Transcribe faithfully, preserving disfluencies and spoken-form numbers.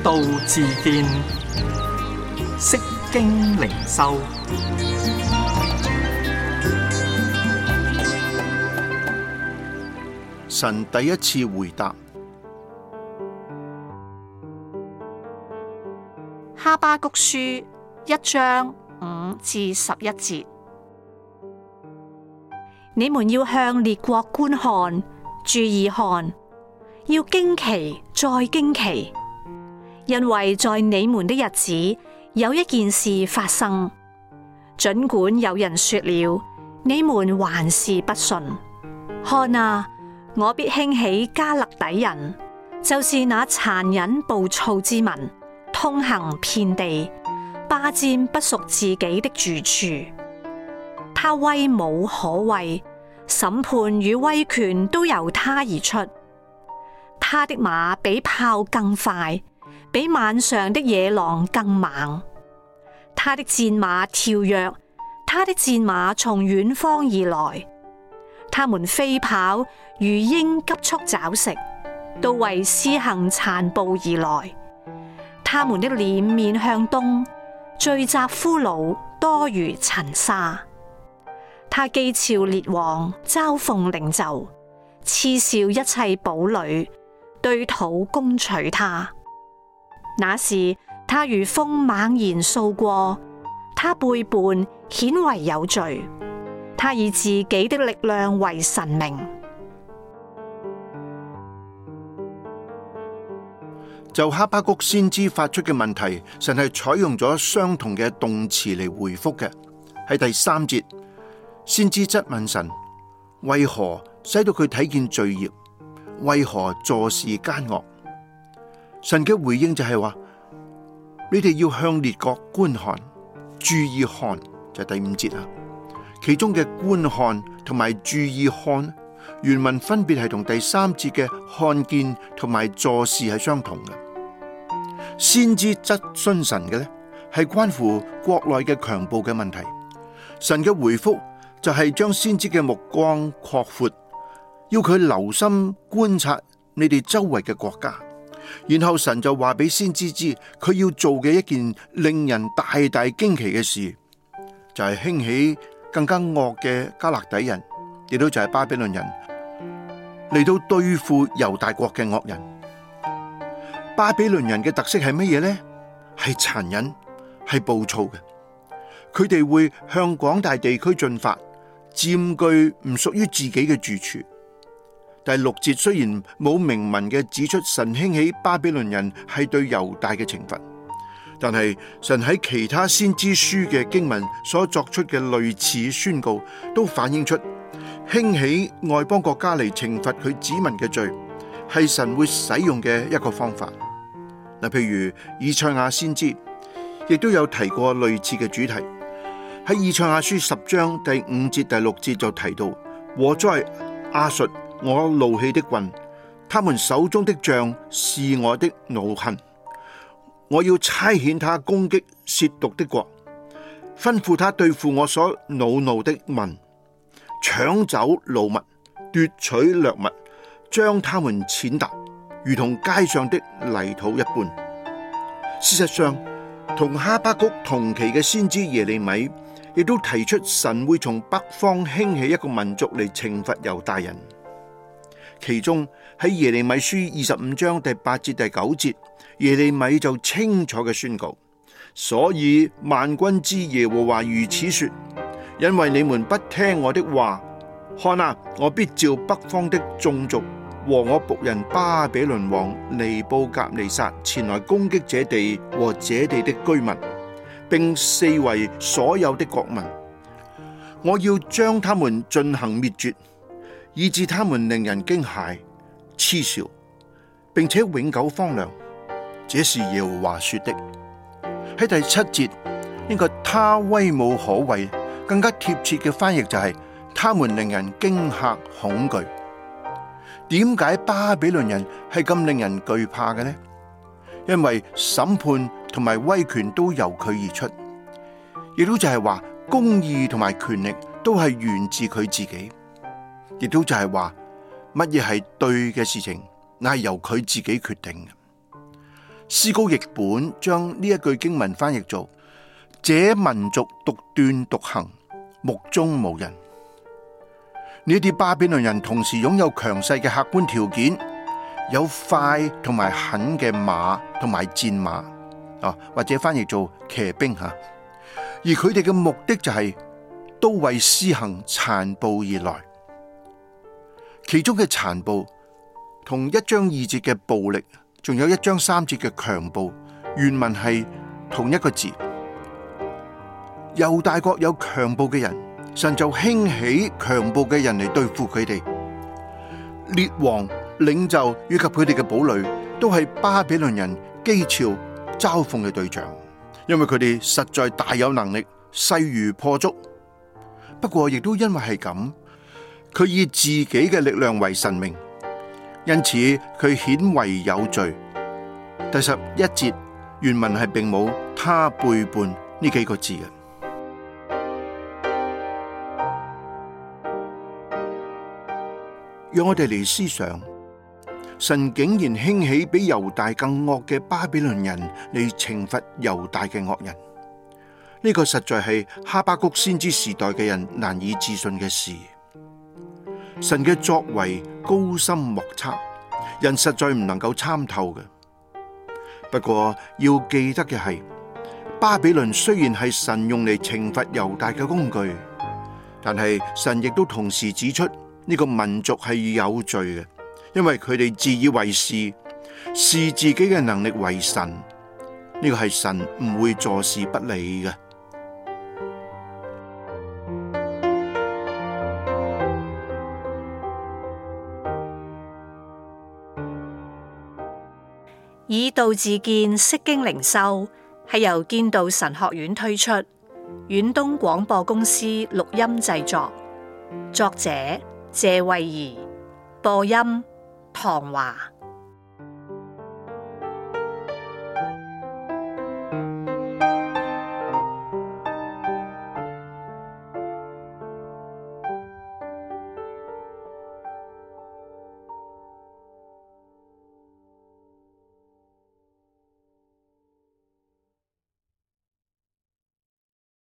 道自見，釋經靈修。 神第一次回答。 哈巴谷書一章五至十一節：你們要向列國觀看，注意看，要驚奇再驚奇，因為在你們的日子有一件事發生，儘管有人說了，你們還是不信。看啊，我必興起迦勒底人，就是那殘忍暴躁之民，通行遍地，霸佔不屬自己的住處。他威武可畏，審判與威權都由他而出。他的馬比豹更快，比晚上的野狼更猛。他的戰馬跳躍，他的戰馬從遠方而來。他們飛跑如鷹急速找食，都為施行殘暴而來。他們的臉面向東，聚集俘虜多如塵沙。他譏誚列王，嘲諷領袖，嗤笑一切堡壘，對土攻取他。那時他如風猛然掃過，他背叛顯為有罪，他以自己的力量為神明。 就哈巴谷先知發出嘅問題，神係採用咗相同嘅動詞嚟回覆嘅。喺第三節，先知質問神，為何使到佢睇見罪孽？為何坐視奸惡？神嘅回應就係話，你哋要向列國觀看，注意看，就係第五節啊。其中嘅觀看同埋注意看，原文分別係同第三節嘅看見同埋坐視係相同嘅。先知質詢神嘅呢，係關乎國內嘅強暴嘅問題。神嘅回覆就係將先知嘅目光擴闊，要佢留心觀察你哋周圍嘅國家。然後神就話俾先知知，佢要做嘅一件令人大大驚奇嘅事，就係興起更加惡嘅迦勒底人，亦都就係巴比倫人，嚟到對付猶大國嘅惡人。巴比倫人嘅特色係乜嘢呢？係殘忍，係暴躁嘅。佢哋會向廣大地區進發，佔據唔屬於自己嘅住處。第六節雖然冇明文嘅指出神興起巴比倫人係對猶大嘅懲罰，但係神喺其他先知書嘅經文所作出嘅類似宣告，都反映出興起外邦國家嚟懲罰佢子民嘅罪，係神會使用嘅一個方法。嗱，譬如以賽亞先知亦都有提過類似嘅主題。喺以賽亞書十章第五節第六節就提到，禍哉亞述，我怒氣的棍，他們手中的杖是我的惱恨。我要差遣他攻擊褻瀆的國，吩咐他對付我所惱怒的民，搶走擄物，奪取掠物，將他們踐踏，如同街上的泥土一般。事實上，同哈巴谷同期嘅先知耶利米亦都提出神會從北方興起一個民族嚟懲罰猶大人。其中喺耶利米書二十五章第八節第九節，耶利米就清楚嘅宣告：所以萬軍之耶和華如此說，因為你們不聽我的話，看啊，我必召北方的眾族和我僕人巴比倫王尼布甲尼撒前來攻擊這地和這地的居民，並四圍所有的國民。我要將他們進行滅絕，以致他們令人驚駭、嗤笑，並且永久荒涼。這是耶和華說的。喺第七節，呢個他威武可畏，更加貼切嘅翻譯就係、是、他們令人驚嚇恐懼。點解巴比倫人係咁令人懼怕嘅呢？因為審判同埋威權都由佢而出，亦都就係話公義同埋權力都係源自佢自己，亦都就係話乜嘢係對嘅事情，乃係由佢自己決定嘅。 思高譯本將呢一句經文翻譯做：這民族獨斷獨行，目中無人。呢啲巴比倫人同時擁有強勢嘅客觀條件，有快同埋狠嘅馬同埋戰馬，啊或者翻譯做騎兵吓。而佢哋嘅目的就係都為施行殘暴而來。其中嘅殘暴同一章二節嘅暴力，仲有一章三節嘅強暴，原文係同一個字。猶大國有強暴嘅人，神就興起強暴嘅人嚟對付佢哋。列王、領袖以及佢哋嘅堡壘，都係巴比倫人譏誚嘲諷嘅對象，因為佢哋實在大有能力，勢如破竹。不過亦都因為係咁，佢以自己嘅力量為神明，因此佢顯為有罪。第十一節原文係並冇他背叛呢幾個字嘅。讓我哋嚟思想，神竟然興起比猶大更惡嘅巴比倫人嚟懲罰猶大嘅惡人，呢個實在係哈巴谷先知時代嘅人難以置信嘅事。神嘅作為高深莫測，人實在唔能夠參透嘅。不過要記得嘅係，巴比倫雖然係神用嚟懲罰猶大嘅工具，但係神亦都同時指出呢個民族係有罪嘅，因為佢哋自以為是，視自己嘅能力為神。呢個係神唔會坐視不理嘅。 以道自見，釋經靈修係由建道神學院推出，遠東廣播公司錄音製作，作者謝慧儀，播音唐華。